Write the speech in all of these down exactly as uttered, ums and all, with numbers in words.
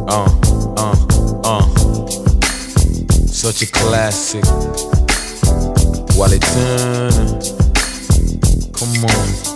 Uh, uh, uh. Such a classic. Wale Turner. Come on.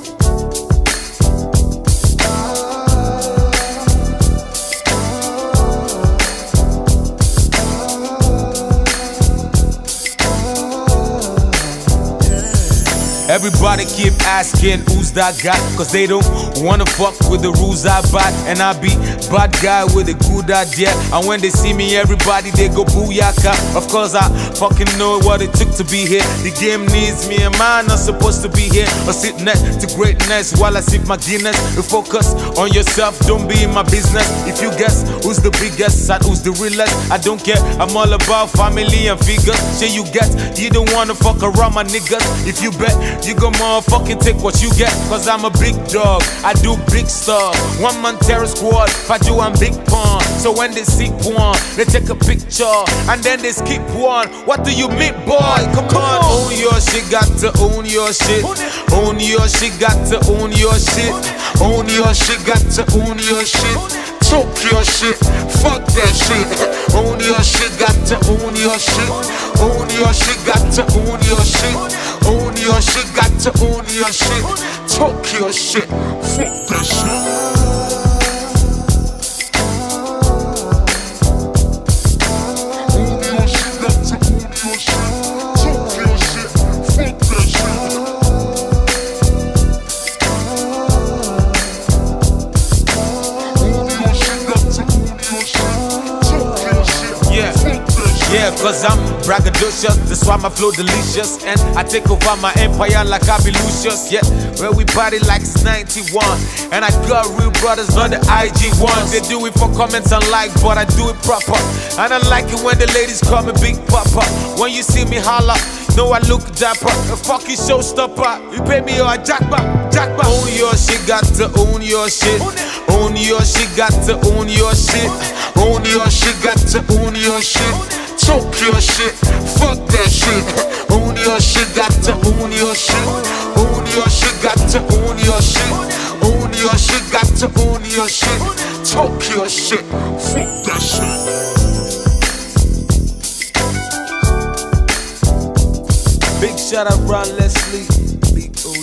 Everybody keep asking who's that guy, cause they don't wanna fuck with the rules I bought. And I be bad guy with a good idea, and when they see me everybody they go booyaka. Of course I fucking know what it took to be here. The game needs me and mine not supposed to be here, or sit next to greatness while I sip my Guinness. You focus on yourself, don't be in my business. If you guess who's the biggest and who's the realest, I don't care, I'm all about family and figures. Shit you get, you don't wanna fuck around my niggas. If you bet, you gon' motherfucking take what you get, cause I'm a big dog, I do big stuff. One man terror squad, if I do I'm big pun. So when they see one, they take a picture and then they skip one. What do you mean, boy? Come, Come on. on Own your shit, got to own your shit. Own your shit, got to own your shit. Own your shit, got to own your shit. Talk your shit, fuck that shit. Own your shit, got to own your shit. Own your shit, got to own your shit. Own your shit, got to own your shit. Talk your shit, fuck that shit. Yeah, cause I'm braggadocious, that's why my flow delicious. And I take over my empire like I be Lucius. Yeah, where we party like it's ninety-one. And I got real brothers, not the I G ones. They do it for comments and like, but I do it proper. And I like it when the ladies call me Big Papa. When you see me holla, know I look dapper. A fucking showstopper, you pay me or a jackpot, jackpot. Own your shit, got to own your shit. Own your shit, got to own your shit. Own your shit, got to own your shit. Talk your shit, fuck that shit. Own your shit, got to own your shit. Own your shit, got to own your shit. Own your shit, got to own your shit. Talk your shit, fuck that shit. Big shout out Ron Leslie.